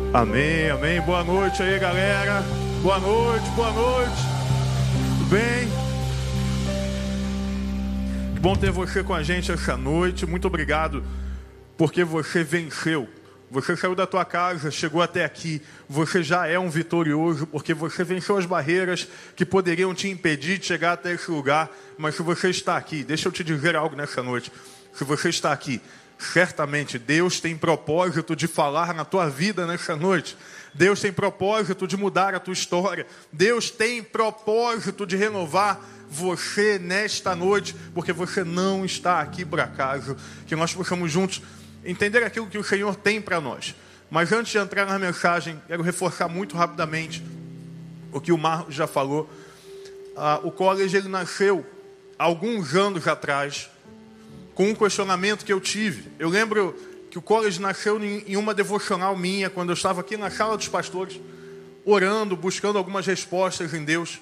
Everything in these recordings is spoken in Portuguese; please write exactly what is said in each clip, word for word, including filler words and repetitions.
Amém, amém. Boa noite aí, galera. Boa noite, boa noite. Tudo bem? Que bom ter você com a gente essa noite. Muito obrigado porque você venceu. Você saiu da tua casa, chegou até aqui. Você já é um vitorioso porque você venceu as barreiras que poderiam te impedir de chegar até esse lugar. Mas se você está aqui, deixa eu te dizer algo nessa noite. Se você está aqui, certamente Deus tem propósito de falar na tua vida nessa noite. Deus tem propósito de mudar a tua história. Deus tem propósito de renovar você nesta noite, porque você não está aqui por acaso. Que nós possamos juntos entender aquilo que o Senhor tem para nós. Mas antes de entrar na mensagem, quero reforçar muito rapidamente o que o Marcos já falou. Ah, o college ele nasceu há alguns anos atrás, com um questionamento que eu tive. Eu lembro que o college nasceu em uma devocional minha, quando eu estava aqui na sala dos pastores, orando, buscando algumas respostas em Deus.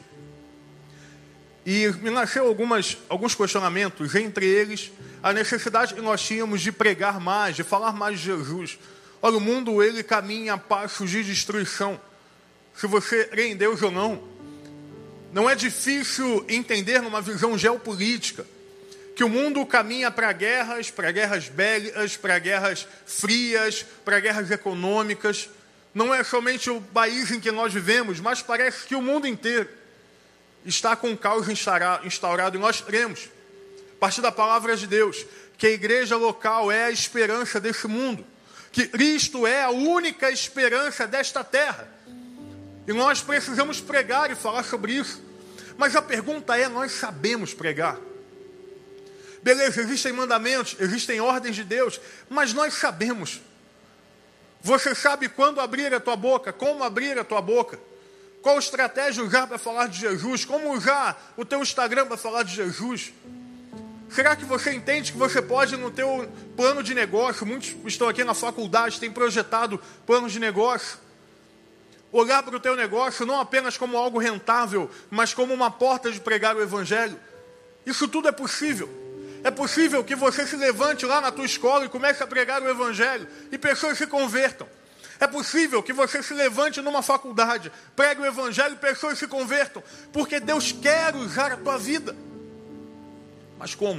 E me nasceu algumas, alguns questionamentos, entre eles, a necessidade que nós tínhamos de pregar mais, de falar mais de Jesus. Olha, o mundo, ele caminha a passos de destruição. Se você crê em Deus ou não, não é difícil entender numa visão geopolítica que o mundo caminha para guerras, para guerras bélicas, para guerras frias, para guerras econômicas. Não é somente o país em que nós vivemos, mas parece que o mundo inteiro está com o caos instaurado. E nós cremos, a partir da palavra de Deus, que a igreja local é a esperança desse mundo, que Cristo é a única esperança desta terra. E nós precisamos pregar e falar sobre isso. Mas a pergunta é, nós sabemos pregar? Beleza, existem mandamentos, existem ordens de Deus, mas nós sabemos. Você sabe quando abrir a tua boca, como abrir a tua boca, qual estratégia usar para falar de Jesus, como usar o teu Instagram para falar de Jesus. Será que você entende que você pode, no teu plano de negócio, muitos estão aqui na faculdade, têm projetado planos de negócio, olhar para o teu negócio não apenas como algo rentável, mas como uma porta de pregar o Evangelho? Isso tudo é possível. É possível que você se levante lá na tua escola e comece a pregar o Evangelho e pessoas se convertam. É possível que você se levante numa faculdade, pregue o Evangelho e pessoas se convertam, porque Deus quer usar a tua vida. Mas como?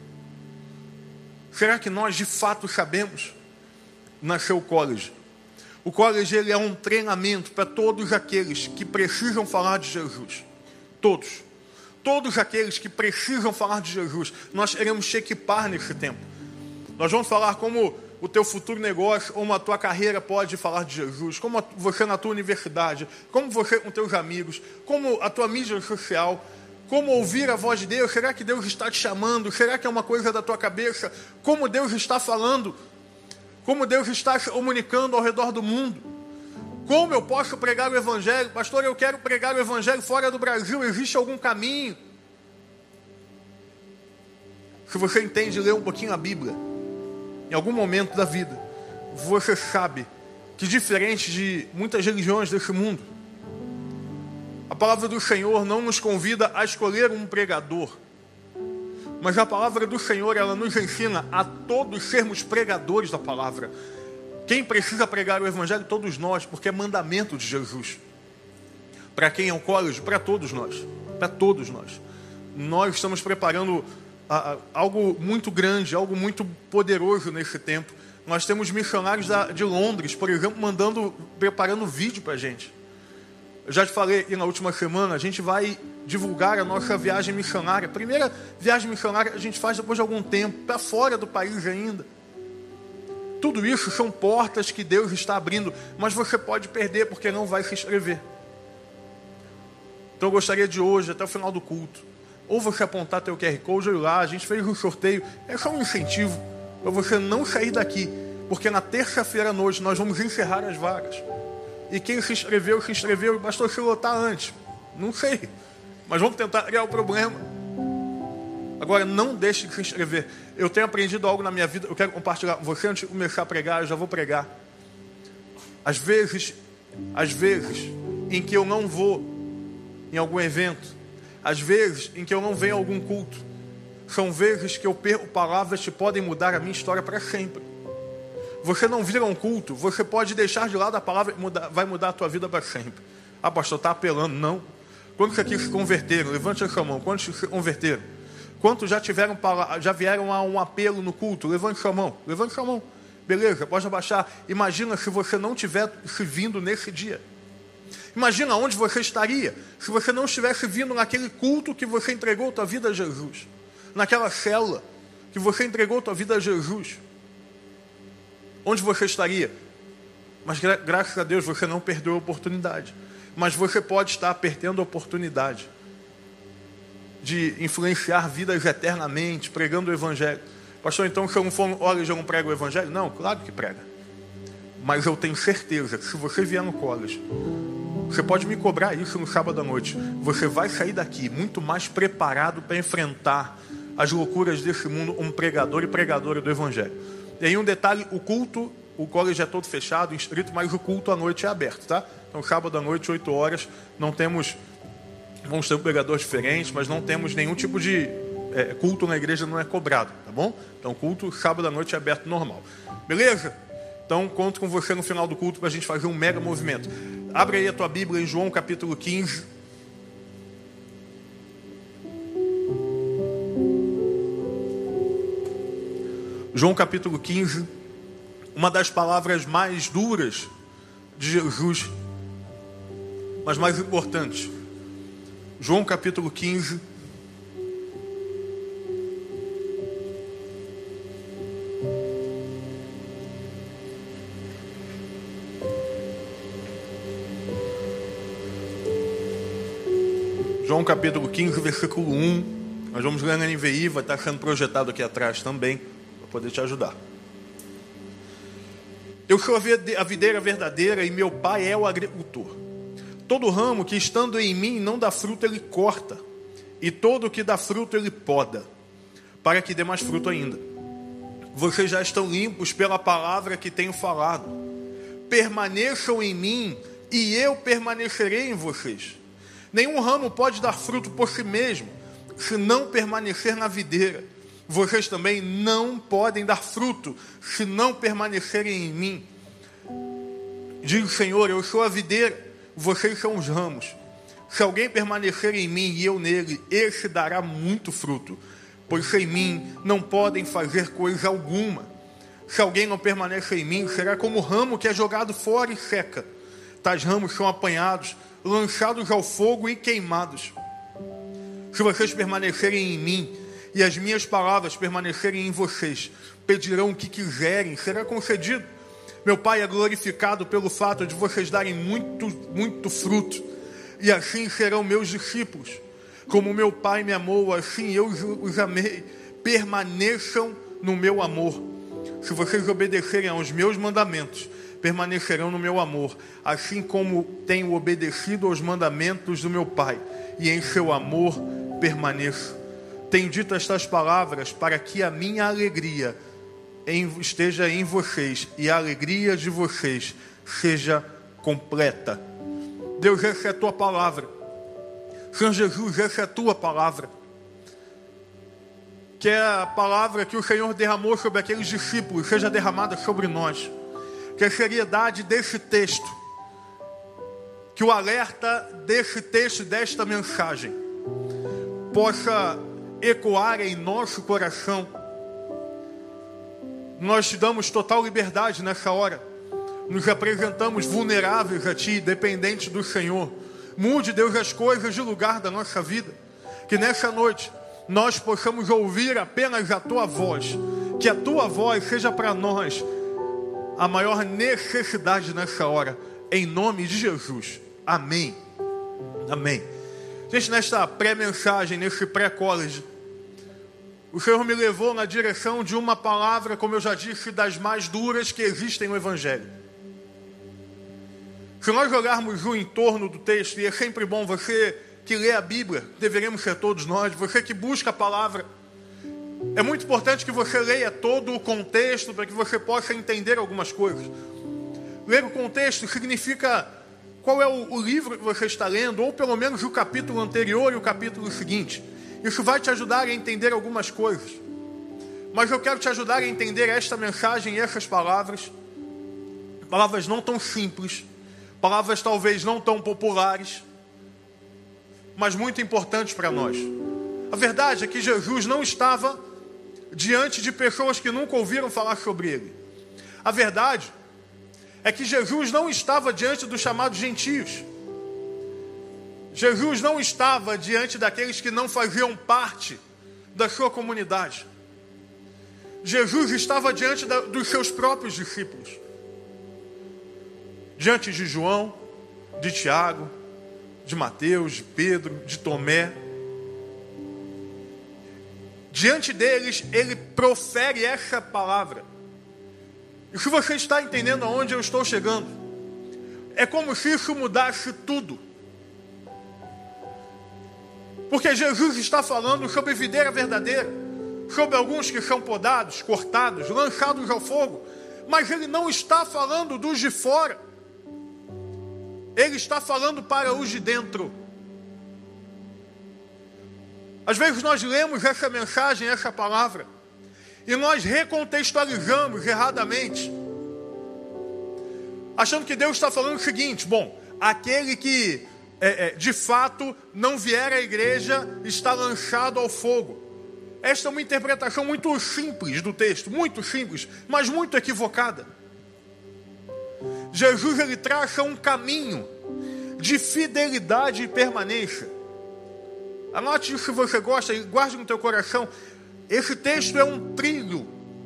Será que nós de fato sabemos? Nasceu o college. O college ele é um treinamento para todos aqueles que precisam falar de Jesus. Todos. Todos aqueles que precisam falar de Jesus, nós queremos te equipar nesse tempo. Nós vamos falar como o teu futuro negócio, como a tua carreira pode falar de Jesus, como você na tua universidade, como você com teus amigos, como a tua mídia social, como ouvir a voz de Deus. Será que Deus está te chamando? Será que é uma coisa da tua cabeça? Como Deus está falando? Como Deus está se comunicando ao redor do mundo? Como eu posso pregar o Evangelho? Pastor, eu quero pregar o Evangelho fora do Brasil. Existe algum caminho? Se você entende ler um pouquinho a Bíblia, em algum momento da vida, você sabe que, diferente de muitas religiões desse mundo, a palavra do Senhor não nos convida a escolher um pregador, mas a palavra do Senhor, ela nos ensina a todos sermos pregadores da palavra. Quem precisa pregar o Evangelho? Todos nós, porque é mandamento de Jesus. Para quem é um college? Para todos nós. Para todos nós. Nós estamos preparando a, a, algo muito grande, algo muito poderoso nesse tempo. Nós temos missionários da, de Londres, por exemplo, mandando, preparando vídeo para a gente. Eu já te falei aqui na última semana, a gente vai divulgar a nossa viagem missionária. A primeira viagem missionária a gente faz depois de algum tempo, para fora do país ainda. Tudo isso são portas que Deus está abrindo, mas você pode perder porque não vai se inscrever. Então eu gostaria de hoje, até o final do culto, ou você apontar teu Q R Code ou ir lá, a gente fez um sorteio, é só um incentivo para você não sair daqui, porque na terça-feira à noite nós vamos encerrar as vagas. E quem se inscreveu, se inscreveu, bastou se lotar antes. Não sei, mas vamos tentar criar o problema. Agora, não deixe de se inscrever. Eu tenho aprendido algo na minha vida, eu quero compartilhar com você antes de começar a pregar, eu já vou pregar. Às vezes, às vezes, em que eu não vou em algum evento, às vezes em que eu não venho a algum culto, são vezes que eu perco palavras que podem mudar a minha história para sempre. você não vir a um culto, você pode deixar de lado a palavra e mudar, vai mudar a tua vida para sempre. Ah, pastor, está apelando. Não. Quantos aqui se converteram? Levante a sua mão. Quantos se converteram? Quantos já tiveram, já vieram a um apelo no culto? Levante sua mão. Levante sua mão. Beleza, pode abaixar. Imagina se você não tivesse vindo nesse dia. Imagina onde você estaria se você não estivesse vindo naquele culto que você entregou a tua vida a Jesus. Naquela célula que você entregou a tua vida a Jesus. Onde você estaria? Mas gra graças a Deus você não perdeu a oportunidade. Mas você pode estar perdendo a oportunidade de influenciar vidas eternamente, pregando o Evangelho. Pastor, então se eu não for, olha, eu não prego o Evangelho? Não, claro que prega. Mas eu tenho certeza que se você vier no college, você pode me cobrar isso no sábado à noite, você vai sair daqui muito mais preparado para enfrentar as loucuras desse mundo, um pregador e pregadora do Evangelho. E aí um detalhe, o culto, o college é todo fechado, inscrito, mas o culto à noite é aberto, tá? Então sábado à noite, oito horas, não temos, vamos ter um pregador diferente, mas não temos nenhum tipo de é, culto na igreja, não é cobrado, tá bom? Então culto, sábado à noite é aberto normal. Beleza? Então conto com você no final do culto para a gente fazer um mega movimento. Abre aí a tua Bíblia em João capítulo quinze. João capítulo quinze, uma das palavras mais duras de Jesus, mas mais importantes. João capítulo quinze. João capítulo quinze, versículo um. Nós vamos ler na N V I, vai estar sendo projetado aqui atrás também, para poder te ajudar. Eu sou a videira verdadeira e meu pai é o agricultor. Todo ramo que estando em mim não dá fruto, ele corta. E todo que dá fruto, ele poda, para que dê mais fruto ainda. Vocês já estão limpos pela palavra que tenho falado. Permaneçam em mim e eu permanecerei em vocês. Nenhum ramo pode dar fruto por si mesmo, se não permanecer na videira. Vocês também não podem dar fruto, se não permanecerem em mim. Diz o Senhor, eu sou a videira, vocês são os ramos. Se alguém permanecer em mim e eu nele, esse dará muito fruto, pois sem mim não podem fazer coisa alguma. Se alguém não permanecer em mim, será como o ramo que é jogado fora e seca. Tais ramos são apanhados, lançados ao fogo e queimados. Se vocês permanecerem em mim e as minhas palavras permanecerem em vocês, pedirão o que quiserem, será concedido. Meu Pai é glorificado pelo fato de vocês darem muito, muito fruto, e assim serão meus discípulos. Como meu Pai me amou, assim eu os amei. Permaneçam no meu amor. Se vocês obedecerem aos meus mandamentos, permanecerão no meu amor, assim como tenho obedecido aos mandamentos do meu Pai, e em seu amor permaneço. Tenho dito estas palavras para que a minha alegria em, esteja em vocês e a alegria de vocês seja completa. Deus, essa é a tua palavra. Senhor Jesus, essa é a tua palavra. Que é a palavra que o Senhor derramou sobre aqueles discípulos, seja derramada sobre nós. Que a seriedade desse texto, que o alerta desse texto, desta mensagem, possa ecoar em nosso coração. Nós te damos total liberdade nessa hora. Nos apresentamos vulneráveis a Ti, dependentes do Senhor. Mude, Deus, as coisas de lugar da nossa vida. Que nessa noite nós possamos ouvir apenas a Tua voz. Que a Tua voz seja para nós a maior necessidade nessa hora. Em nome de Jesus. Amém. Amém. Gente, nesta pré-mensagem, nesse pré-college, o Senhor me levou na direção de uma palavra, como eu já disse, das mais duras que existem no Evangelho. Se nós olharmos o entorno do texto, e é sempre bom, você que lê a Bíblia, deveríamos ser todos nós, você que busca a palavra, é muito importante que você leia todo o contexto para que você possa entender algumas coisas. Ler o contexto significa qual é o, o livro que você está lendo, ou pelo menos o capítulo anterior e o capítulo seguinte. Isso vai te ajudar a entender algumas coisas. Mas eu quero te ajudar a entender esta mensagem e essas palavras. Palavras não tão simples, palavras talvez não tão populares, mas muito importantes para nós. A verdade é que Jesus não estava diante de pessoas que nunca ouviram falar sobre Ele. A verdade é que Jesus não estava diante dos chamados gentios. Jesus não estava diante daqueles que não faziam parte da sua comunidade. Jesus estava diante da, dos seus próprios discípulos. Diante de João, de Tiago, de Mateus, de Pedro, de Tomé. Diante deles, ele profere essa palavra. E se você está entendendo aonde eu estou chegando, é como se isso mudasse tudo. Porque Jesus está falando sobre videira verdadeira, sobre alguns que são podados, cortados, lançados ao fogo, mas ele não está falando dos de fora. Ele está falando para os de dentro. Às vezes nós lemos essa mensagem, essa palavra, e nós recontextualizamos erradamente, achando que Deus está falando o seguinte: bom, aquele que é, é, de fato não vier à igreja está lançado ao fogo. Esta é uma interpretação muito simples do texto, muito simples, mas muito equivocada. Jesus, ele traça um caminho de fidelidade e permanência. Anote isso se você gosta e guarde no teu coração. Esse texto é um trilho.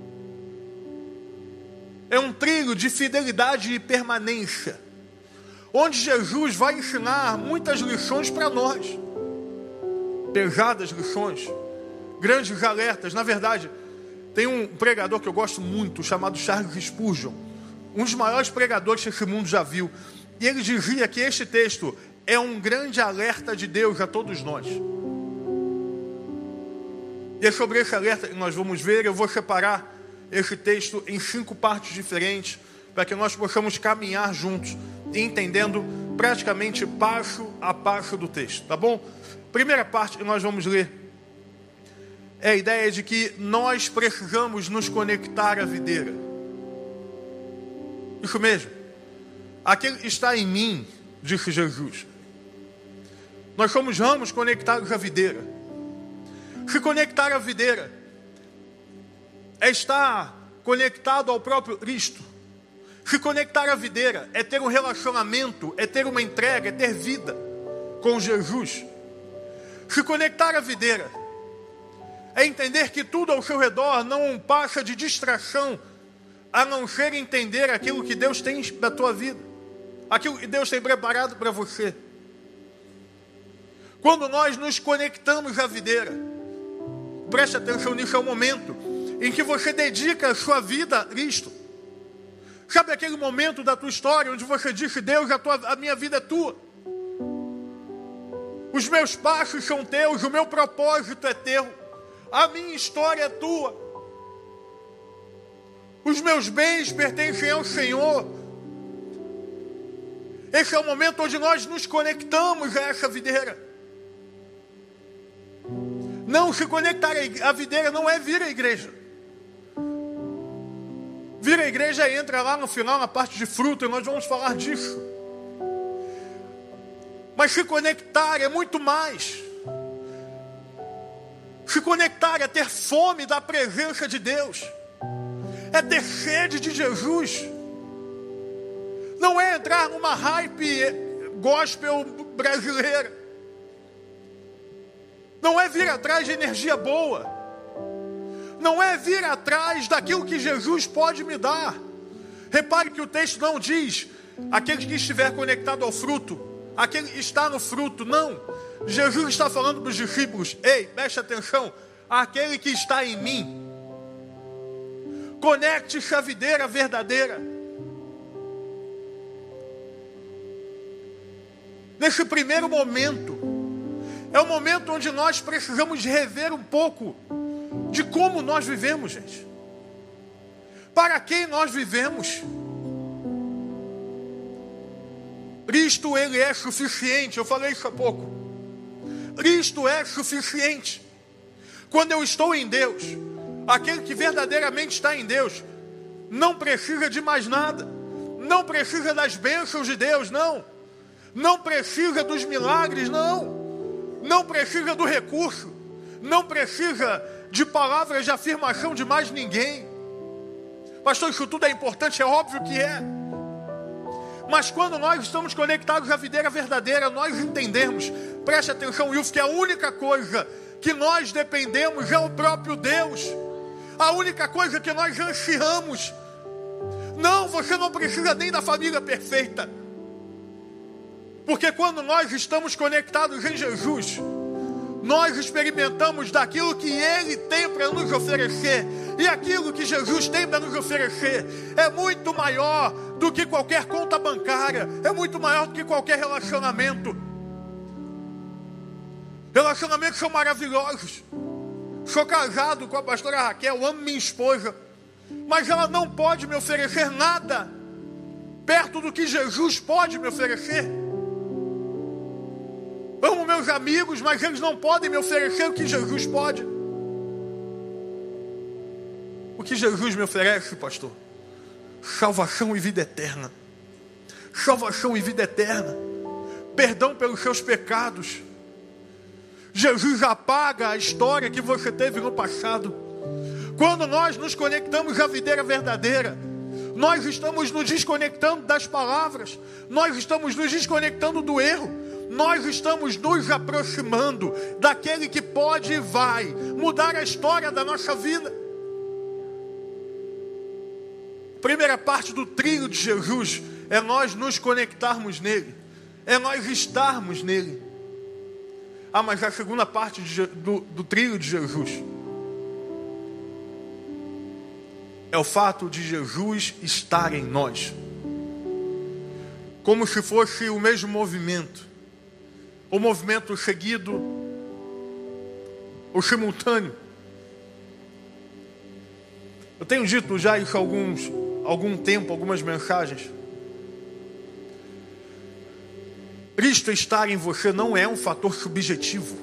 É um trilho de fidelidade e permanência, onde Jesus vai ensinar muitas lições para nós. Pesadas lições, grandes alertas. Na verdade, tem um pregador que eu gosto muito, chamado Charles Spurgeon, um dos maiores pregadores que esse mundo já viu. E ele dizia que este texto é um grande alerta de Deus a todos nós. E é sobre esse alerta que nós vamos ver. Eu vou separar esse texto em cinco partes diferentes, para que nós possamos caminhar juntos, entendendo praticamente passo a passo do texto, tá bom? Primeira parte que nós vamos ler é a ideia de que nós precisamos nos conectar à videira. Isso mesmo. Aquele que está em mim, disse Jesus. Nós somos ramos conectados à videira. Se conectar à videira é estar conectado ao próprio Cristo. Se conectar à videira é ter um relacionamento, é ter uma entrega, é ter vida com Jesus. Se conectar à videira é entender que tudo ao seu redor não passa de distração, a não ser entender aquilo que Deus tem para a tua vida, aquilo que Deus tem preparado para você. Quando nós nos conectamos à videira, preste atenção nisso, é o momento em que você dedica a sua vida a Cristo. Sabe aquele momento da tua história onde você disse: Deus, a, tua, a minha vida é tua, os meus passos são teus, o meu propósito é teu, a minha história é tua, os meus bens pertencem ao Senhor. Esse é o momento onde nós nos conectamos a essa videira. Não, se conectar à videira não é vir à igreja. Vir à igreja entra lá no final, na parte de fruto, e nós vamos falar disso. Mas se conectar é muito mais. Se conectar é ter fome da presença de Deus, é ter sede de Jesus. Não é entrar numa hype gospel brasileira. Não é vir atrás de energia boa. Não é vir atrás daquilo que Jesus pode me dar. Repare que o texto não diz aquele que estiver conectado ao fruto, aquele que está no fruto. Não. Jesus está falando para os discípulos: ei, preste atenção, aquele que está em mim. Conecte-se à videira verdadeira. Nesse primeiro momento, é o momento onde nós precisamos rever um pouco de como nós vivemos, gente. Para quem nós vivemos? Cristo, ele é suficiente. Eu falei isso há pouco. Cristo é suficiente. Quando eu estou em Deus, Aquele que verdadeiramente está em Deus não precisa de mais nada, não precisa das bênçãos de Deus, não, não precisa dos milagres, não, não precisa do recurso, não precisa de palavras de afirmação de mais ninguém. Pastor, isso tudo é importante, é óbvio que é. Mas quando nós estamos conectados à videira verdadeira, nós entendemos, preste atenção, Wilson, que a única coisa que nós dependemos é o próprio Deus. A única coisa que nós ansiamos. Não, você não precisa nem da família perfeita. Porque quando nós estamos conectados em Jesus, nós experimentamos daquilo que Ele tem para nos oferecer. E aquilo que Jesus tem para nos oferecer é muito maior do que qualquer conta bancária. É muito maior do que qualquer relacionamento. Relacionamentos são maravilhosos. Sou casado com a pastora Raquel, amo minha esposa. Mas ela não pode me oferecer nada perto do que Jesus pode me oferecer. Amo meus amigos, mas eles não podem me oferecer o que Jesus pode. O que Jesus me oferece, pastor? Salvação e vida eterna. Salvação e vida eterna. Perdão pelos seus pecados. Jesus apaga a história que você teve no passado. Quando nós nos conectamos à videira verdadeira, nós estamos nos desconectando das palavras, nós estamos nos desconectando do erro, nós estamos nos aproximando daquele que pode e vai mudar a história da nossa vida. A primeira parte do trilho de Jesus é nós nos conectarmos nele, é nós estarmos nele. Ah, mas a segunda parte de, do, do trilho de Jesus é o fato de Jesus estar em nós. Como se fosse o mesmo movimento. O movimento seguido, o simultâneo. Eu tenho dito já isso há alguns, algum tempo, algumas mensagens. Cristo estar em você não é um fator subjetivo.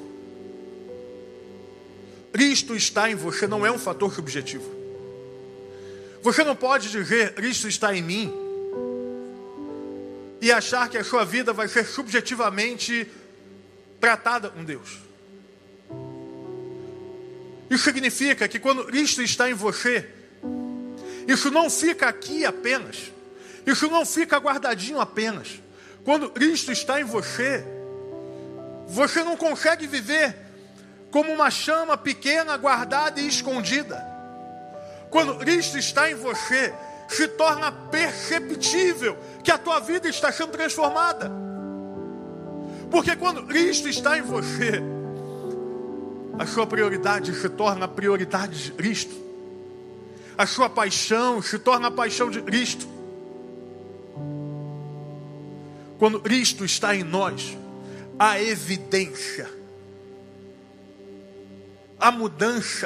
Cristo estar em você não é um fator subjetivo. Você não pode dizer, Cristo está em mim, e achar que a sua vida vai ser subjetivamente tratada com Deus. Isso significa que quando Cristo está em você, isso não fica aqui apenas, isso não fica guardadinho apenas. Quando Cristo está em você, você não consegue viver como uma chama pequena, guardada e escondida. Quando Cristo está em você, se torna perceptível que a tua vida está sendo transformada. Porque quando Cristo está em você, a sua prioridade se torna a prioridade de Cristo. A sua paixão se torna a paixão de Cristo. Quando Cristo está em nós, a evidência, a mudança.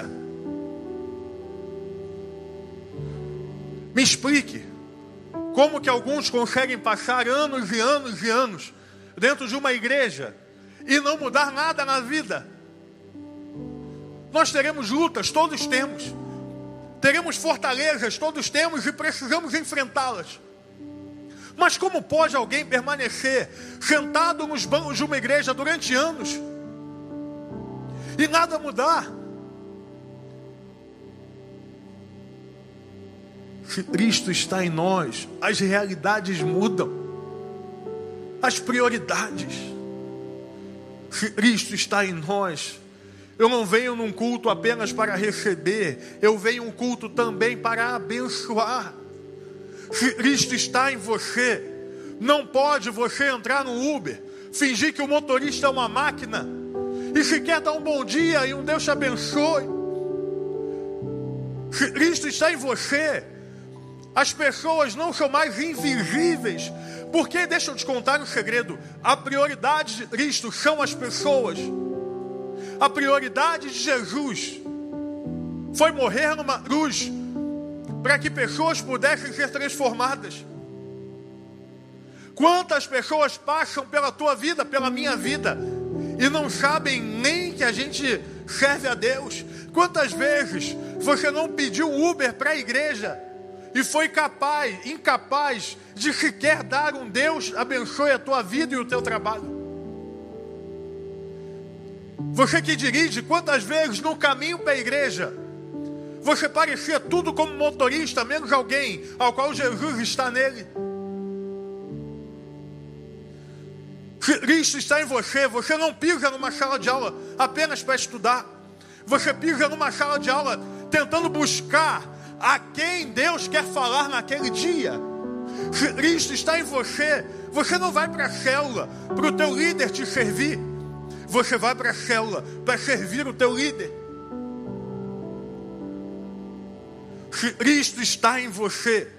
Me explique, como que alguns conseguem passar anos e anos e anos dentro de uma igreja e não mudar nada na vida? Nós teremos lutas, todos temos. Teremos fortalezas, todos temos e precisamos enfrentá-las. Mas como pode alguém permanecer sentado nos bancos de uma igreja durante anos e nada mudar? Se Cristo está em nós, as realidades mudam, as prioridades. Se Cristo está em nós, eu não venho num culto apenas para receber, eu venho um culto também para abençoar. Se Cristo está em você, não pode você entrar no Uber, fingir que o motorista é uma máquina, e se quer dar um bom dia e um Deus te abençoe. Se Cristo está em você, as pessoas não são mais invisíveis, porque, deixa eu te contar um segredo, a prioridade de Cristo são as pessoas. A prioridade de Jesus foi morrer numa cruz para que pessoas pudessem ser transformadas. Quantas pessoas passam pela tua vida, pela minha vida, e não sabem nem que a gente serve a Deus? Quantas vezes Você não pediu Uber para a igreja e foi capaz, incapaz de sequer dar um Deus abençoe a tua vida e o teu trabalho. Você que dirige, quantas vezes no caminho para a igreja você parecia tudo como motorista, menos alguém ao qual Jesus está nele? Cristo está em você. Você não pisa numa sala de aula apenas para estudar. Você pisa numa sala de aula tentando buscar a quem Deus quer falar naquele dia. Cristo está em você. Você não vai para a célula para o teu líder te servir. Você vai para a célula para servir o teu líder. Cristo está em você.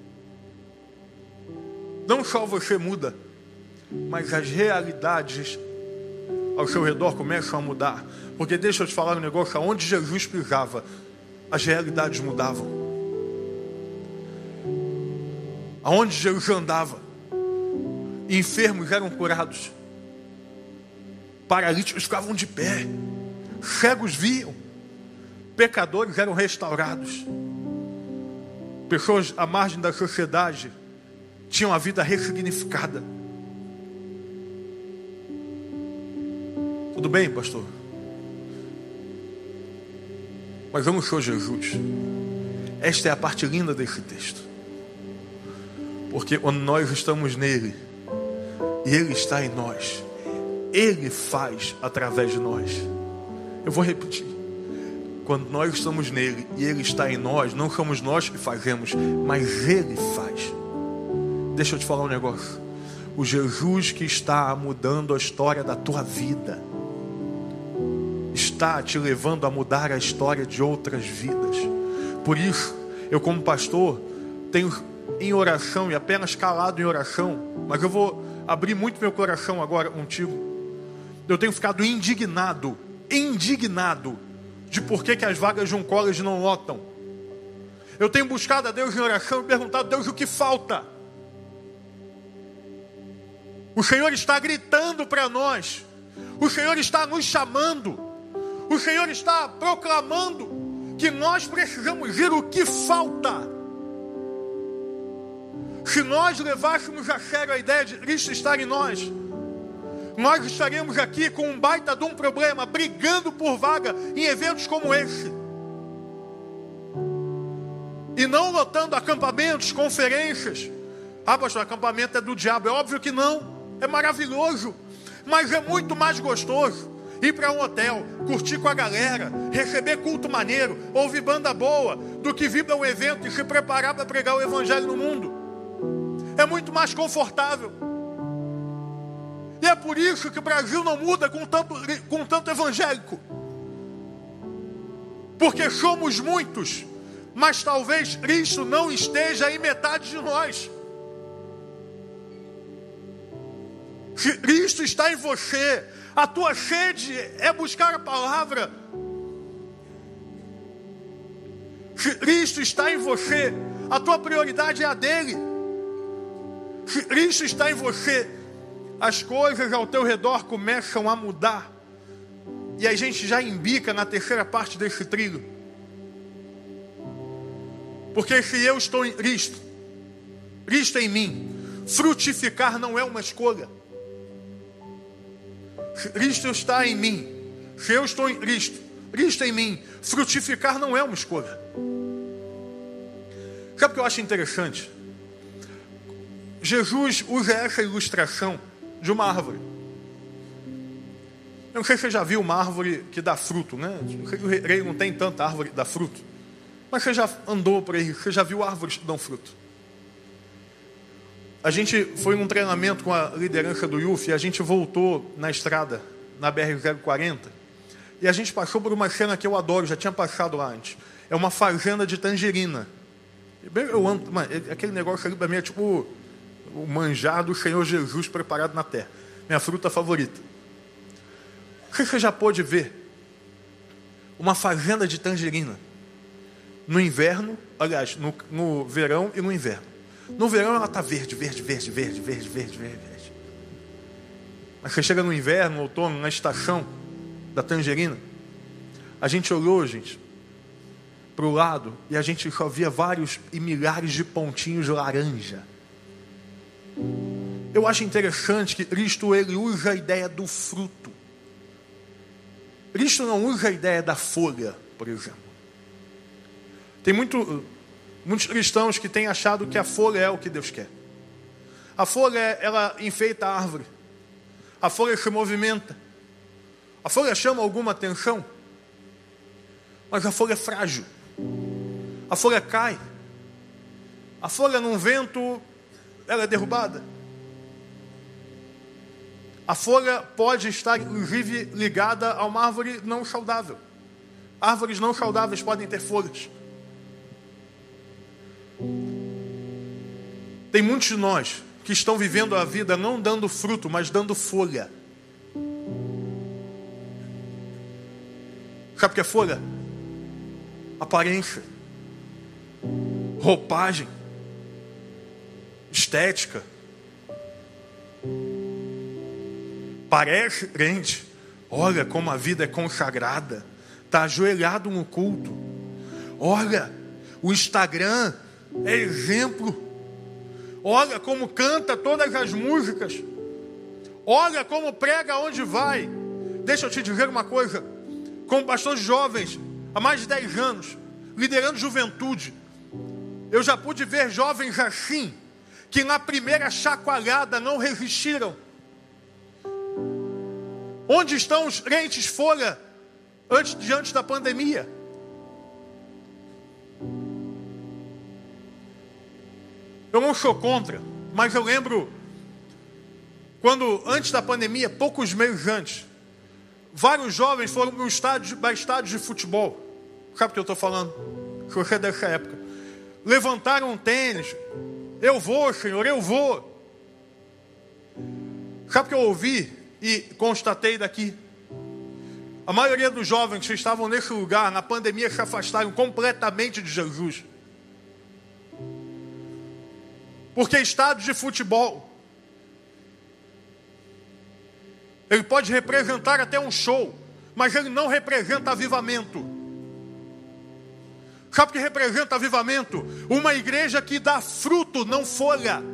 Não só você muda, mas as realidades ao seu redor começam a mudar. Porque deixa eu te falar um negócio, aonde Jesus pisava, as realidades mudavam. Aonde Jesus andava, enfermos eram curados, paralíticos ficavam de pé, cegos viam, pecadores eram restaurados, pessoas à margem da sociedade tinham a vida ressignificada. Tudo bem, pastor? Mas vamos para Jesus. Esta é a parte linda desse texto. Porque quando nós estamos nele e ele está em nós, ele faz através de nós. Eu vou repetir. Quando nós estamos nele e ele está em nós, não somos nós que fazemos, mas ele faz. Deixa eu te falar um negócio. O Jesus que está mudando a história da tua vida está te levando a mudar a história de outras vidas. Por isso, eu como pastor tenho em oração e apenas calado em oração, mas eu vou abrir muito meu coração agora contigo. Eu tenho ficado indignado, indignado de por que que as vagas de um college não lotam. Eu tenho buscado a Deus em oração e perguntado: Deus, o que falta? O Senhor está gritando para nós, o Senhor está nos chamando, o Senhor está proclamando que nós precisamos ver o que falta. Se nós levássemos a sério a ideia de Cristo estar em nós, nós estaríamos aqui com um baita de um problema, brigando por vaga em eventos como esse. E não lotando acampamentos, conferências. Ah, pastor, acampamento é do diabo. É óbvio que não. É maravilhoso. Mas é muito mais gostoso ir para um hotel, curtir com a galera, receber culto maneiro, ouvir banda boa, do que vir para um evento e se preparar para pregar o evangelho no mundo. É muito mais confortável. E é por isso que o Brasil não muda com tanto, com tanto evangélico. Porque somos muitos, mas talvez Cristo não esteja em metade de nós. Se Cristo está em você, a tua sede é buscar a palavra. Se Cristo está em você, a tua prioridade é a dele. Se Cristo está em você, as coisas ao teu redor começam a mudar. E a gente já embica na terceira parte desse trilho. Porque se eu estou em Cristo, Cristo em mim, frutificar não é uma escolha. Se Cristo está em mim, se eu estou em Cristo, Cristo em mim, frutificar não é uma escolha. Sabe o que eu acho interessante? Jesus usa essa ilustração de uma árvore. Eu não sei se você já viu uma árvore que dá fruto, né? O rei não tem tanta árvore que dá fruto. Mas você já andou por aí, você já viu árvores que dão fruto. A gente foi num treinamento com a liderança do I U F e a gente voltou na estrada, na B R zero quarenta. E a gente passou por uma cena que eu adoro, já tinha passado lá antes. É uma fazenda de tangerina. Eu ando, mano, aquele negócio ali para mim é tipo o manjar do Senhor Jesus preparado na terra. Minha fruta favorita. Você já pôde ver uma fazenda de tangerina no inverno, aliás, no, no verão e no inverno. No verão ela está verde, verde, verde, verde, verde, verde, verde, verde. Mas você chega no inverno, no outono, na estação da tangerina, a gente olhou, gente, para o lado e a gente só via vários e milhares de pontinhos laranja. Eu acho interessante que Cristo ele usa a ideia do fruto. Cristo não usa a ideia da folha, por exemplo. Tem muito, muitos cristãos que têm achado que a folha é o que Deus quer. A folha, ela enfeita a árvore. A folha se movimenta. A folha chama alguma atenção. Mas a folha é frágil. A folha cai. A folha num vento, ela é derrubada. A folha pode estar, inclusive, ligada a uma árvore não saudável. Árvores não saudáveis podem ter folhas. Tem muitos de nós que estão vivendo a vida não dando fruto, mas dando folha. Sabe o que é folha? Aparência, roupagem, estética. Parece crente, olha como a vida é consagrada, está ajoelhado no culto. Olha, o Instagram é exemplo. Olha como canta todas as músicas. Olha como prega onde vai. Deixa eu te dizer uma coisa. Como pastor de jovens, há mais de dez anos, liderando juventude, eu já pude ver jovens assim, que na primeira chacoalhada não resistiram. Onde estão os crentes folha antes, diante da pandemia? Eu não sou contra, mas eu lembro quando, antes da pandemia, poucos meses antes, vários jovens foram para estádios, para estádios de futebol. Sabe o que eu estou falando? Se você é dessa época. Levantaram um tênis. Eu vou, Senhor, eu vou. Sabe o que eu ouvi e constatei daqui? A maioria dos jovens que estavam nesse lugar, na pandemia, se afastaram completamente de Jesus. Porque estádio de futebol, ele pode representar até um show, mas ele não representa avivamento. Sabe o que representa avivamento? Uma igreja que dá fruto, não folha.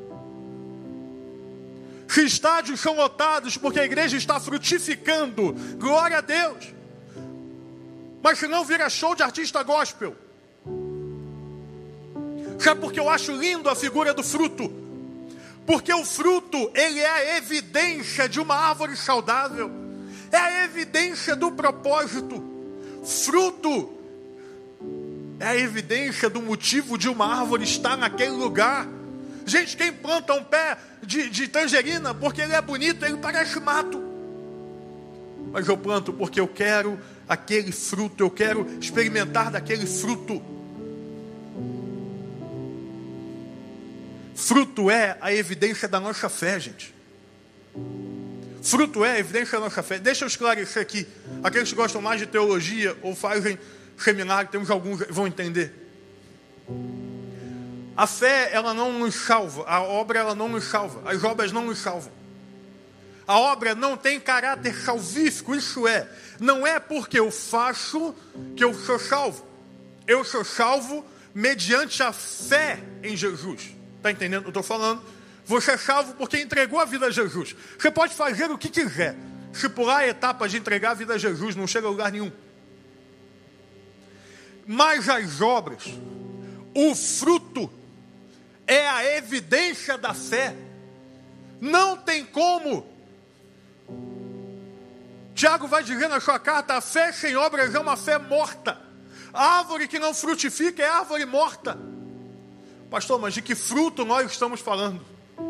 Se estádios são lotados porque a igreja está frutificando, glória a Deus. Mas se não vira show de artista gospel. Sabe por que eu acho lindo a figura do fruto? Porque o fruto, ele é a evidência de uma árvore saudável. É a evidência do propósito. Fruto é a evidência do motivo de uma árvore estar naquele lugar. Gente, quem planta um pé de, de tangerina porque ele é bonito, ele parece mato. Mas eu planto porque eu quero aquele fruto, eu quero experimentar daquele fruto. Fruto é a evidência da nossa fé, gente. Fruto é a evidência da nossa fé. Deixa eu esclarecer aqui. Aqueles que gostam mais de teologia ou fazem seminário, temos alguns que vão entender. A fé, ela não nos salva. A obra, ela não nos salva. As obras não nos salvam. A obra não tem caráter salvífico. Isso é, não é porque eu faço que eu sou salvo. Eu sou salvo mediante a fé em Jesus. Está entendendo o que eu estou falando? Você é salvo porque entregou a vida a Jesus. Você pode fazer o que quiser. Se pular a etapa de entregar a vida a Jesus, não chega a lugar nenhum. Mas as obras, o fruto, é a evidência da fé. Não tem como. Tiago vai dizer na sua carta, a fé sem obras é uma fé morta. A árvore que não frutifica é árvore morta. Pastor, mas de que fruto nós estamos falando?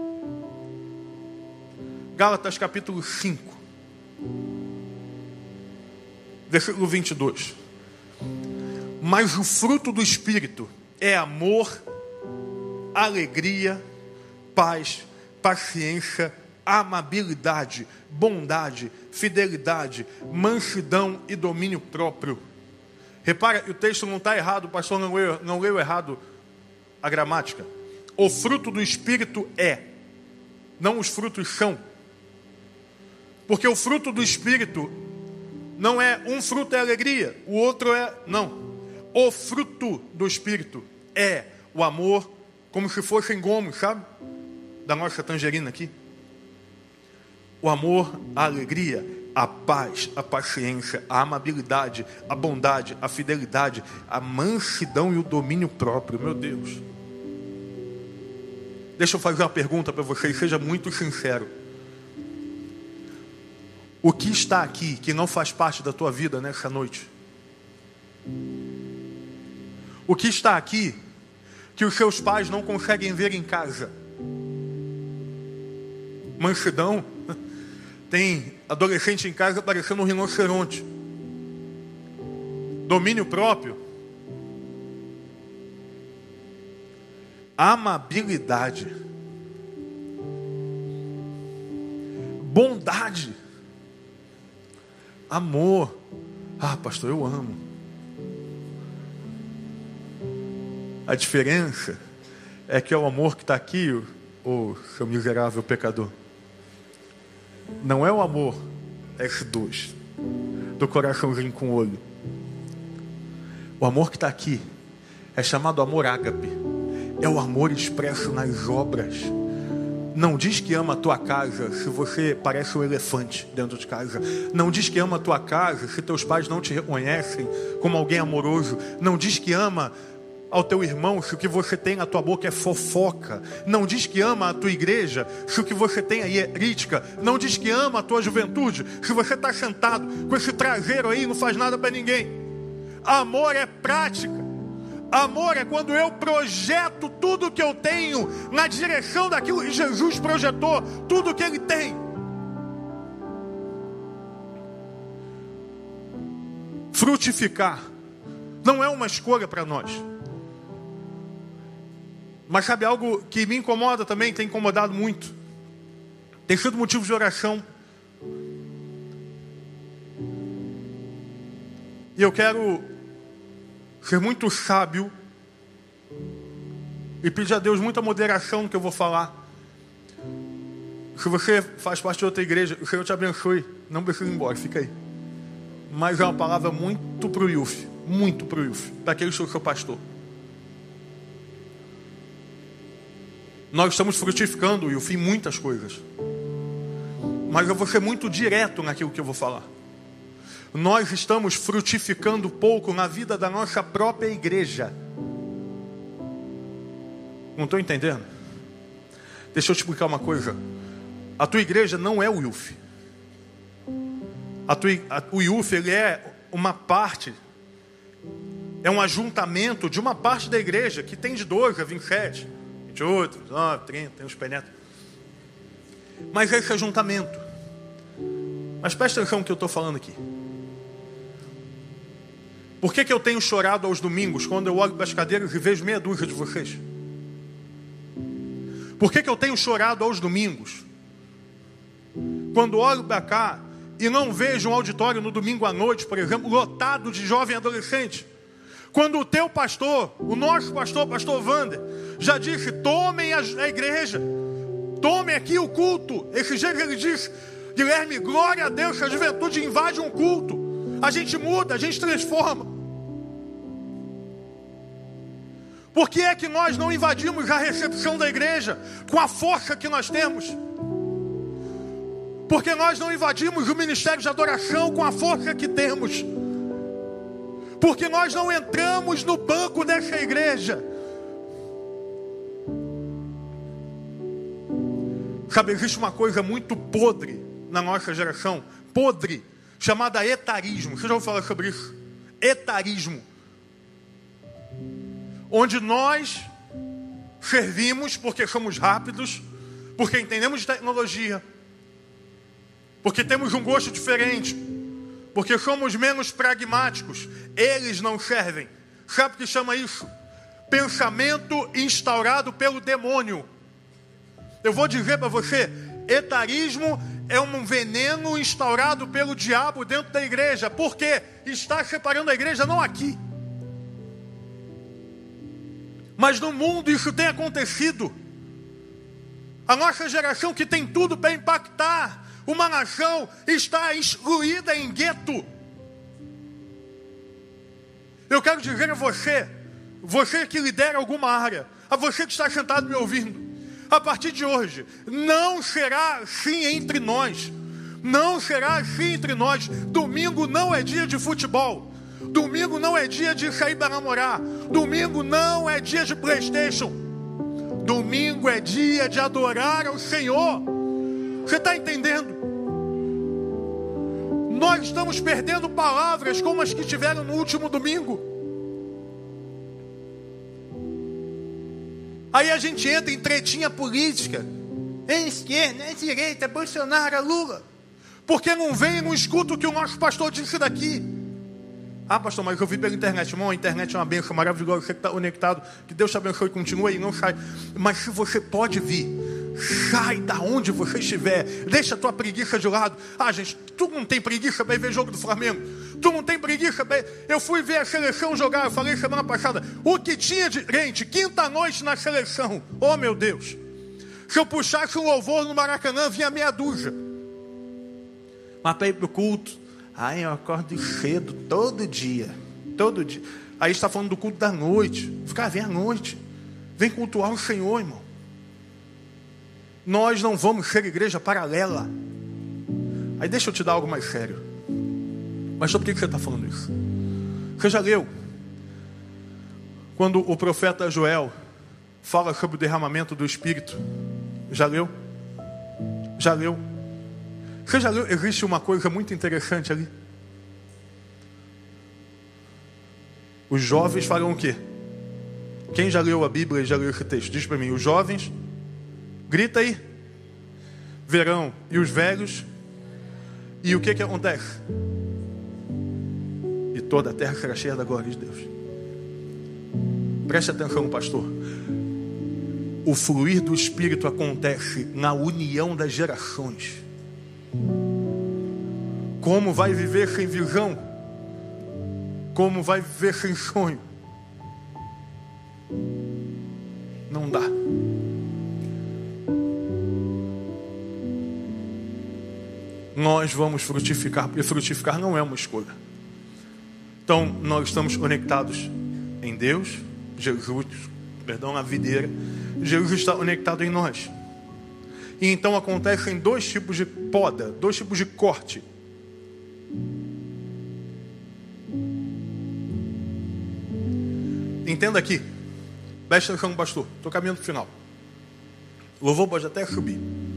Gálatas capítulo cinco, versículo vinte e dois. Mas o fruto do Espírito é amor, alegria, paz, paciência, amabilidade, bondade, fidelidade, mansidão e domínio próprio. Repara, o texto não está errado, o pastor não leu, não leu errado a gramática. O fruto do Espírito é, não os frutos são. Porque o fruto do Espírito não é, um fruto é alegria, o outro é, não. O fruto do Espírito é o amor, como se fossem gomos, sabe? Da nossa tangerina aqui. O amor, a alegria, a paz, a paciência, a amabilidade, a bondade, a fidelidade, a mansidão e o domínio próprio. Meu Deus. Deixa eu fazer uma pergunta para vocês, seja muito sincero. O que está aqui que não faz parte da tua vida nessa noite? O que está aqui que os seus pais não conseguem ver em casa? Mansidão. Tem adolescente em casa parecendo um rinoceronte. Domínio próprio. Amabilidade. Bondade. Amor. Ah, pastor, eu amo. A diferença é que é o amor que está aqui, ô seu miserável pecador. Não é o amor S dois, do coraçãozinho com o olho. O amor que está aqui é chamado amor ágape. É o amor expresso nas obras. Não diz que ama a tua casa se você parece um elefante dentro de casa. Não diz que ama a tua casa se teus pais não te reconhecem como alguém amoroso. Não diz que ama ao teu irmão se o que você tem na tua boca é fofoca. Não diz que ama a tua igreja se o que você tem aí é crítica. Não diz que ama a tua juventude se você está sentado com esse traseiro aí e não faz nada para ninguém. Amor é prática. Amor é quando eu projeto tudo que eu tenho na direção daquilo que Jesus projetou, tudo que Ele tem. Frutificar não é uma escolha para nós. Mas sabe algo que me incomoda também, tem incomodado muito? Tem sido motivo de oração. E eu quero ser muito sábio e pedir a Deus muita moderação no que eu vou falar. Se você faz parte de outra igreja, o Senhor te abençoe. Não precisa ir embora, fica aí. Mas é uma palavra muito pro I U F, muito pro I U F, para aquele que sou seu pastor. Nós estamos frutificando o I U F em muitas coisas. Mas eu vou ser muito direto naquilo que eu vou falar. Nós estamos frutificando pouco na vida da nossa própria igreja. Não estou entendendo? Deixa eu te explicar uma coisa. A tua igreja não é o I U F. A tua, a, o I U F ele é uma parte, é um ajuntamento de uma parte da igreja que tem de doze a vinte e sete, vinte e oito, vinte e nove, trinta, tem os penetros. Mas é esse ajuntamento. Mas presta atenção no que eu estou falando aqui. Por que que eu tenho chorado aos domingos quando eu olho para as cadeiras e vejo meia dúzia de vocês? Por que que eu tenho chorado aos domingos quando olho para cá e não vejo um auditório no domingo à noite, por exemplo, lotado de jovem adolescente? Quando o teu pastor, o nosso pastor, pastor Wander, já disse, tomem a, a igreja, tomem aqui o culto. Esse dia ele disse, Guilherme, glória a Deus que a juventude invade um culto. A gente muda, a gente transforma. Por que é que nós não invadimos a recepção da igreja com a força que nós temos? Porque nós não invadimos o ministério de adoração com a força que temos? Porque nós não entramos no banco dessa igreja? Sabe, existe uma coisa muito podre na nossa geração, podre, chamada etarismo. Você já ouviu falar sobre isso? Etarismo. Onde nós servimos porque somos rápidos, porque entendemos de tecnologia, porque temos um gosto diferente, porque somos menos pragmáticos. Eles não servem. Sabe o que chama isso? Pensamento instaurado pelo demônio. Eu vou dizer para você, etarismo é um veneno instaurado pelo diabo dentro da igreja. Por quê? Está separando a igreja não aqui, mas no mundo isso tem acontecido. A nossa geração, que tem tudo para impactar uma nação, está excluída em gueto. Eu quero dizer a você, você que lidera alguma área, a você que está sentado me ouvindo, a partir de hoje, não será assim entre nós. Não será assim entre nós. Domingo não é dia de futebol. Domingo não é dia de sair para namorar. Domingo não é dia de PlayStation. Domingo é dia de adorar ao Senhor. Você está entendendo? Nós estamos perdendo palavras como as que tiveram no último domingo. Aí a gente entra em tretinha política. É esquerda, é direita, é Bolsonaro, é Lula. Porque não vem e não escuta o que o nosso pastor disse daqui. Ah, pastor, mas eu vi pela internet. Irmão, a internet é uma bênção maravilhosa. Você que está conectado, que Deus te abençoe e continue aí, não sai. Mas se você pode vir, sai da onde você estiver. Deixa a tua preguiça de lado. Ah, gente, tu não tem preguiça para ir ver jogo do Flamengo. Tu não tem preguiça para ir... Eu fui ver a seleção jogar, eu falei semana passada. O que tinha de gente, quinta-noite na seleção. Oh, meu Deus. Se eu puxasse um louvor no Maracanã, vinha meia dúzia. Mas para ir para o culto, ai, eu acordo cedo, todo dia. Todo dia. Aí está falando do culto da noite. Ficar, vem à noite. Vem cultuar o Senhor, irmão. Nós não vamos ser igreja paralela. Aí deixa eu te dar algo mais sério. Mas sobre o que você está falando isso? Você já leu? Quando o profeta Joel fala sobre o derramamento do Espírito. Já leu? Já leu? Você já leu? Existe uma coisa muito interessante ali. Os jovens falam o quê? Quem já leu a Bíblia e já leu esse texto? Diz para mim, os jovens, grita aí, verão, e os velhos, e o que que acontece? E toda a terra será cheia da glória de Deus. Preste atenção, pastor. O fluir do Espírito acontece na união das gerações. Como vai viver sem visão? Como vai viver sem sonho? Não dá. Nós vamos frutificar, porque frutificar não é uma escolha. Então, nós estamos conectados em Deus, Jesus, perdão, na videira. Jesus está conectado em nós. E então acontecem dois tipos de poda, dois tipos de corte. Entenda aqui. Preste atenção, pastor. Estou caminhando para o final. O louvor pode até subir.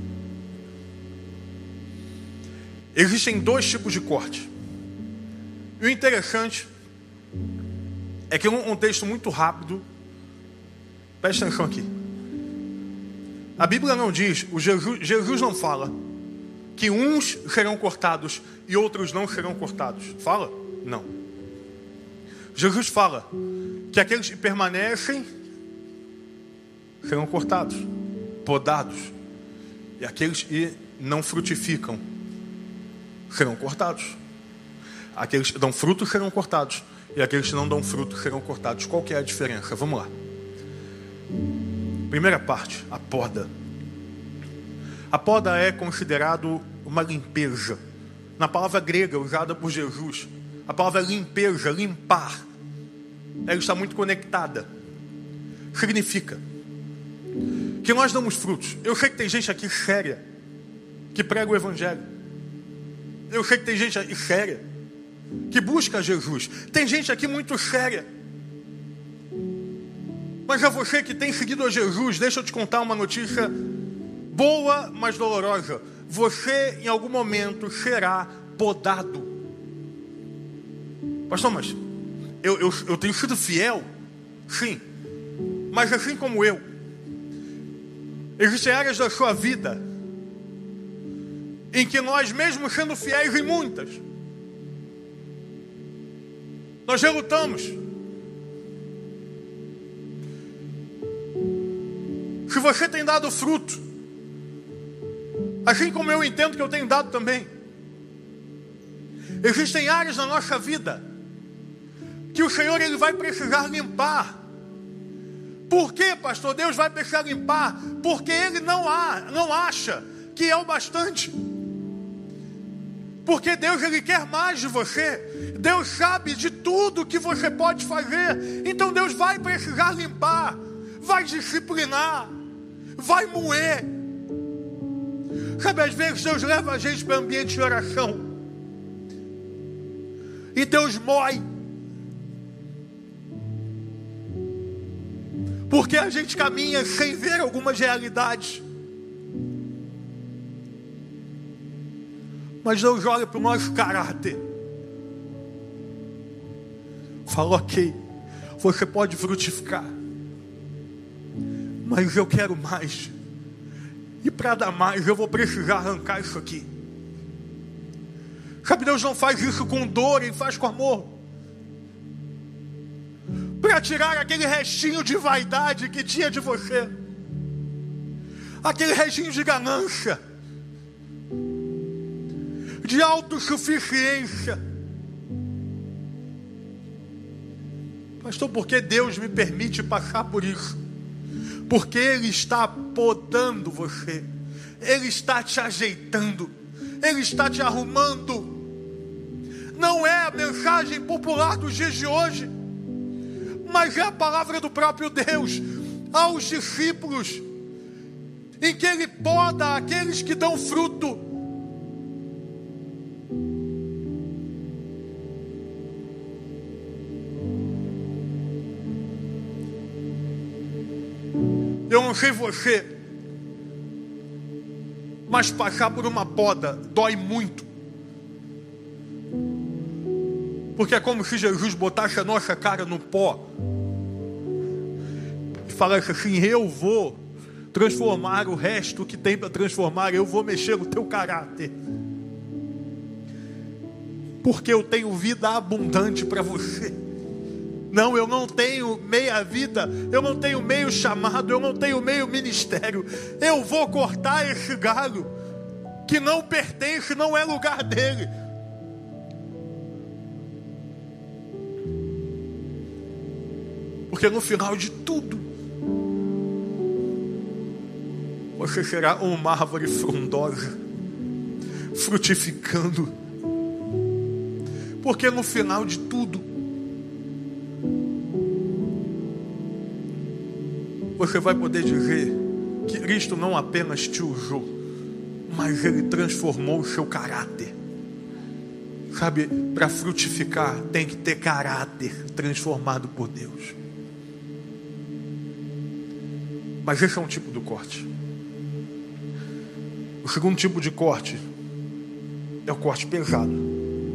Existem dois tipos de corte. E o interessante é que, num contexto muito rápido, preste atenção aqui. A Bíblia não diz, o Jesus, Jesus não fala que uns serão cortados e outros não serão cortados. Fala? Não. Jesus fala que aqueles que permanecem serão cortados, podados. E aqueles que não frutificam serão cortados. Aqueles que dão fruto serão cortados. E aqueles que não dão fruto serão cortados. Qual que é a diferença? Vamos lá. Primeira parte, a poda. A poda é considerado uma limpeza. Na palavra grega usada por Jesus, a palavra limpeza, limpar, ela está muito conectada. Significa que nós damos frutos. Eu sei que tem gente aqui séria que prega o Evangelho. Eu sei que tem gente aqui séria que busca Jesus. Tem gente aqui muito séria. Mas é você que tem seguido a Jesus. Deixa eu te contar uma notícia boa, mas dolorosa. Você em algum momento será podado. Pastor, mas eu, eu, eu tenho sido fiel? Sim. Mas assim como eu, existem áreas da sua vida em que nós, mesmo sendo fiéis em muitas, nós relutamos. Se você tem dado fruto, assim como eu entendo que eu tenho dado também, existem áreas na nossa vida que o Senhor ele vai precisar limpar. Por que, pastor? Deus vai precisar limpar? Porque Ele não, há, não acha que é o bastante. Porque Deus, Ele quer mais de você. Deus sabe de tudo que você pode fazer. Então Deus vai precisar limpar, vai disciplinar, vai moer. Sabe, às vezes Deus leva a gente para ambiente de oração e Deus moe, porque a gente caminha sem ver algumas realidades. Mas Deus olha para o nosso caráter, fala: ok, você pode frutificar, mas eu quero mais. E para dar mais, eu vou precisar arrancar isso aqui. Sabe, Deus não faz isso com dor, Ele faz com amor. Para tirar aquele restinho de vaidade que tinha de você, aquele restinho de ganância, de autossuficiência. Pastor, por que Deus me permite passar por isso? Porque Ele está podando você, Ele está te ajeitando, Ele está te arrumando. Não é a mensagem popular dos dias de hoje, mas é a palavra do próprio Deus aos discípulos, em que Ele poda aqueles que dão fruto. Eu não sei você, mas passar por uma poda dói muito. Porque é como se Jesus botasse a nossa cara no pó e falasse assim: eu vou transformar o resto que tem para transformar, eu vou mexer no teu caráter. Porque eu tenho vida abundante para você. Não, eu não tenho meia vida, eu não tenho meio chamado, eu não tenho meio ministério. Eu vou cortar esse galho que não pertence, não é lugar dele. Porque no final de tudo, você será uma árvore frondosa, frutificando. Porque no final de tudo, você vai poder dizer que Cristo não apenas te usou, mas Ele transformou o seu caráter. Sabe, para frutificar tem que ter caráter transformado por Deus. Mas esse é um tipo do corte. O segundo tipo de corte é o corte pesado.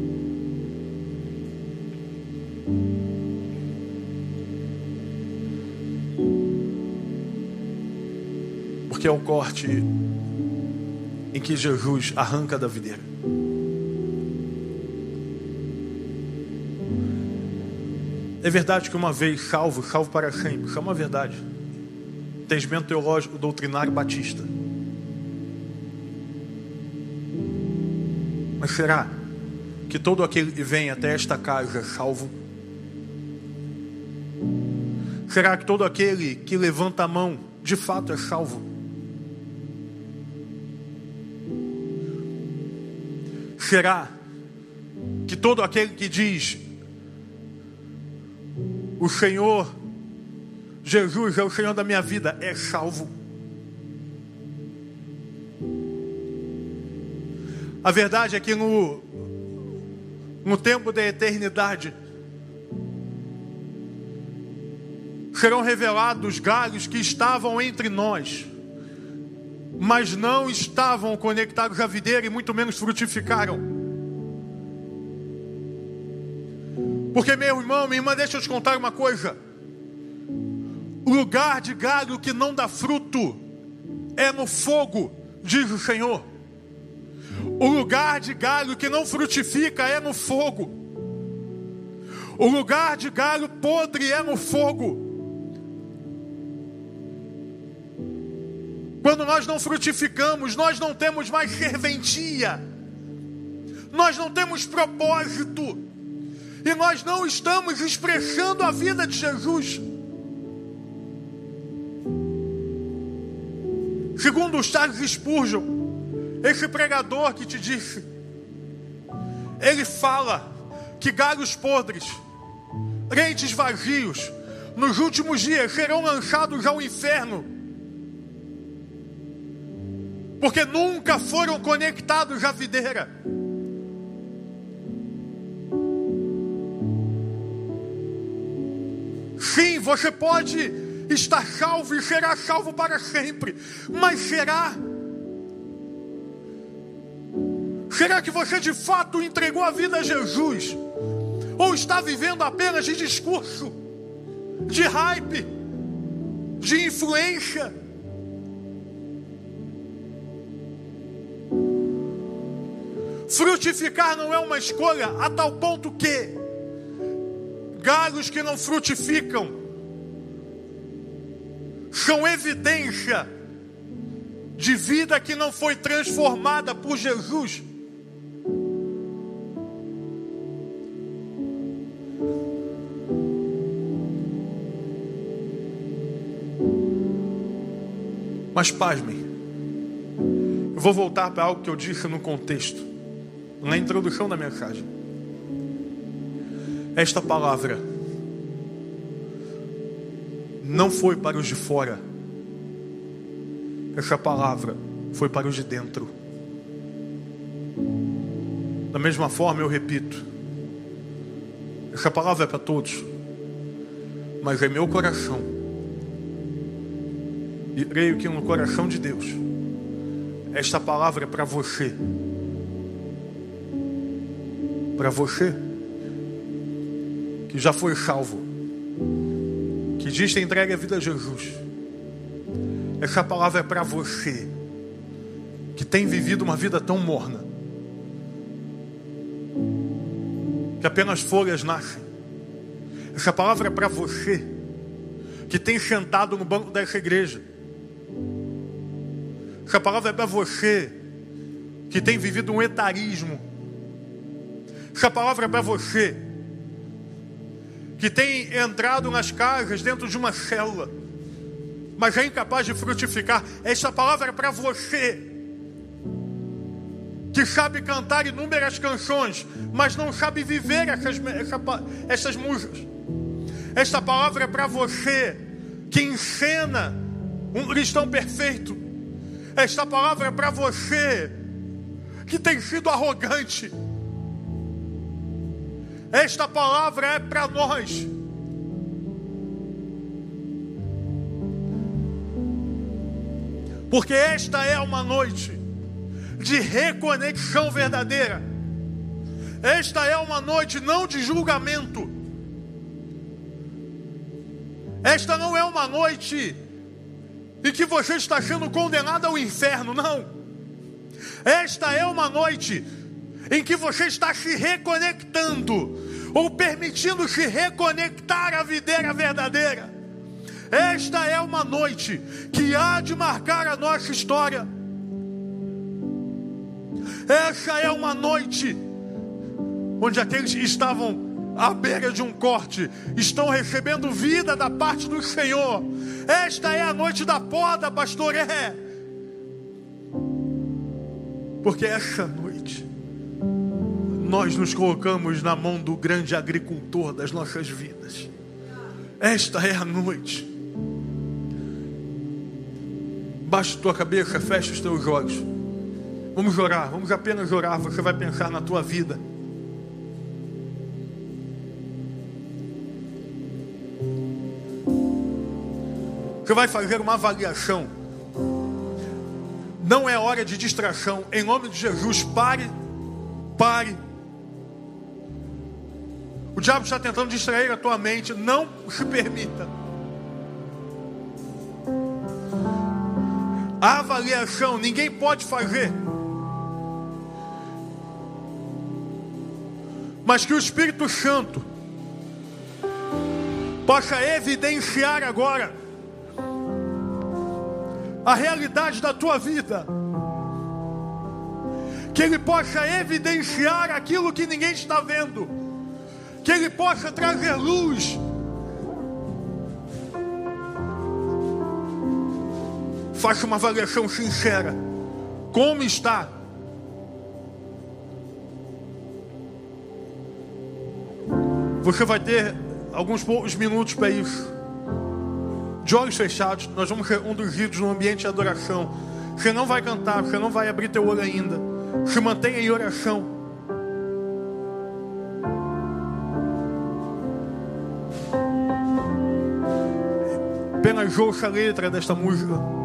Porque é o corte em que Jesus arranca da videira. É verdade que uma vez salvo, salvo para sempre. Isso é uma verdade. Entendimento teológico doutrinário batista. Mas será que todo aquele que vem até esta casa é salvo? Será que todo aquele que levanta a mão de fato é salvo? Será que todo aquele que diz: o Senhor Jesus é o Senhor da minha vida, é salvo? A verdade é que no, no tempo da eternidade serão revelados galhos que estavam entre nós, mas não estavam conectados à videira e muito menos frutificaram. Porque, meu irmão, minha irmã, deixa eu te contar uma coisa: o lugar de galho que não dá fruto é no fogo, diz o Senhor. O lugar de galho que não frutifica é no fogo. O lugar de galho podre é no fogo. Quando nós não frutificamos, nós não temos mais serventia, nós não temos propósito, e nós não estamos expressando a vida de Jesus. Segundo o Charles Spurgeon, esse pregador que te disse Ele fala que galhos podres, crentes vazios, nos últimos dias serão lançados ao inferno, porque nunca foram conectados à videira. Sim, você pode estar salvo e será salvo para sempre, mas será? Será que você de fato entregou a vida a Jesus? Ou está vivendo apenas de discurso, de hype, de influência? Frutificar não é uma escolha, a tal ponto que galhos que não frutificam são evidência de vida que não foi transformada por Jesus. Mas pasmem, eu vou voltar para algo que eu disse no contexto, na introdução da mensagem. Esta palavra não foi para os de fora. Essa palavra foi para os de dentro. Da mesma forma, eu repito, essa palavra é para todos, mas é meu coração. E creio que no coração de Deus, esta palavra é para você. Para você que já foi salvo, que diz que entrega a vida a Jesus. Essa palavra é para você que tem vivido uma vida tão morna, que apenas folhas nascem. Essa palavra é para você que tem sentado no banco dessa igreja. Essa palavra é para você que tem vivido um etarismo. Essa palavra é para você que tem entrado nas casas dentro de uma célula, mas é incapaz de frutificar. Essa palavra é para você que sabe cantar inúmeras canções, mas não sabe viver essas, essa, essas músicas. Esta palavra é para você que encena um cristão perfeito. Esta palavra é para você que tem sido arrogante. Esta palavra é para nós porque esta é uma noite de reconexão verdadeira. Esta é uma noite não de julgamento. Esta não é uma noite em que você está sendo condenado ao inferno, não. Esta é uma noite em que você está se reconectando, ou permitindo se reconectar à videira verdadeira. Esta é uma noite que há de marcar a nossa história. Essa é uma noite onde aqueles que estavam à beira de um corte estão recebendo vida da parte do Senhor. Esta é a noite da poda, pastor, é. Porque essa noite nós nos colocamos na mão do grande agricultor das nossas vidas. Esta é a noite. Baixa a tua cabeça, fecha os teus olhos. Vamos orar, vamos apenas orar. Você vai pensar na tua vida. Você vai fazer uma avaliação. Não é hora de distração. Em nome de Jesus, pare, pare. O diabo está tentando distrair a tua mente. Não se permita. A avaliação ninguém pode fazer, mas que o Espírito Santo possa evidenciar agora a realidade da tua vida, que Ele possa evidenciar aquilo que ninguém está vendo, que Ele possa trazer luz. Faça uma avaliação sincera. Como está? Você vai ter alguns poucos minutos para isso. De olhos fechados, nós vamos ser conduzidos num ambiente de adoração. Você não vai cantar, você não vai abrir teu olho ainda. Se mantenha em oração. Apenas ouça a letra desta música.